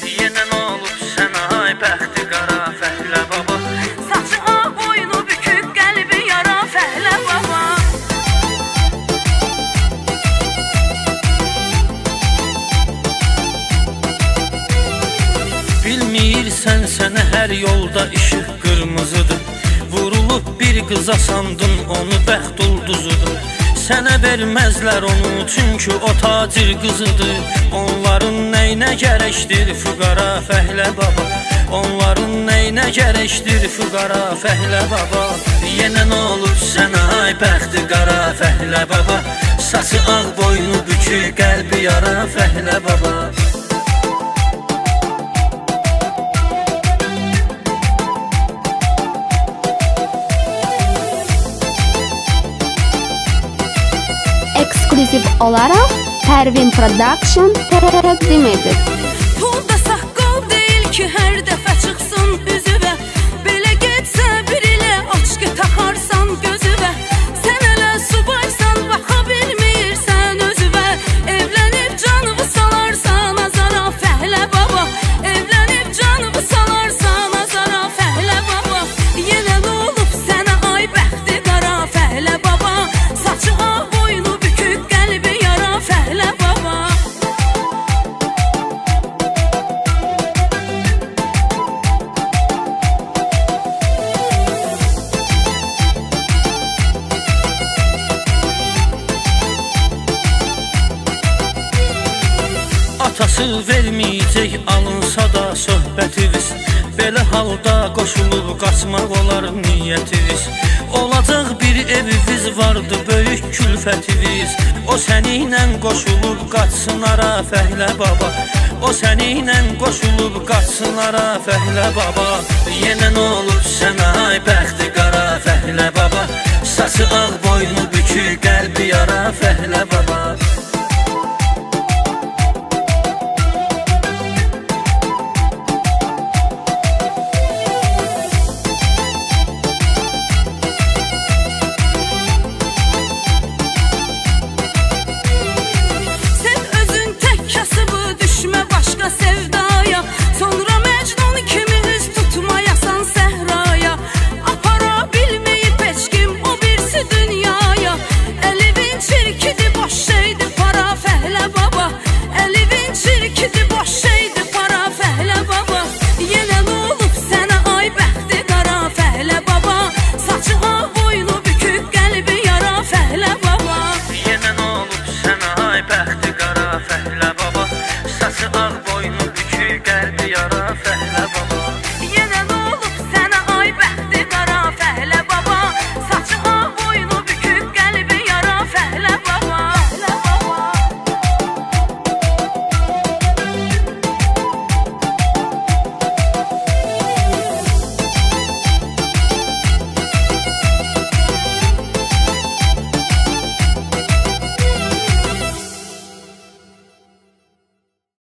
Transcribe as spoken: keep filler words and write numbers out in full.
Yenə nə olub sənə ay bəxti qara fəhlə baba. Saçı ağ, boynu bükük, qəlbi yara fəhlə baba. Bilmirsən sənə hər yolda işıq qırmızıdır. Vurulub bir qıza sandın onu bəxt ulduzudur. Sənə verməzlər onu çünki o tacir qızıdır. Onların nəyinə gərəkdir füqara fəhlə baba. Onların nəyinə gərəkdir füqara fəhlə baba. Yenə nə olub sənə ay bəxti qara fəhlə baba. Saçı ağ, boynu bükük, qəlbi yara fəhlə baba. Ekskluziv olaraq Pərvin Production təqdim edir. Pulda saqqal deyil ki, hər dəfə çıxsın üzüvə. Belə getsə bir ilə açqı taxarsan gözüvə. Sən elə subaysan, baxa bilmirsən özüvə. Evlənib canımı salarsan azara fəhlə baba. Evlənib canımı salarsan azara fəhlə baba. Yenə nə olub sənə ay bəxti qara fəhlə baba. Saçı ağ, boynu bükük, qəlbi yara fəhlə baba. Atası verməyəcək alınsa da söhbətiniz. Belə halda qoşulub qaçmaq olar niyyətiniz. Olacaq bir eviniz vardı, böyük külfətiniz. O səninlə qoşulub qaçsın ara fəhlə baba. O səninlə qoşulub qaçsın ara fəhlə baba. Yenə nə olub sənə ay bəxti qara fəhlə baba. Saçı ağ, boynu bükük, qəlbi yara fəhlə baba.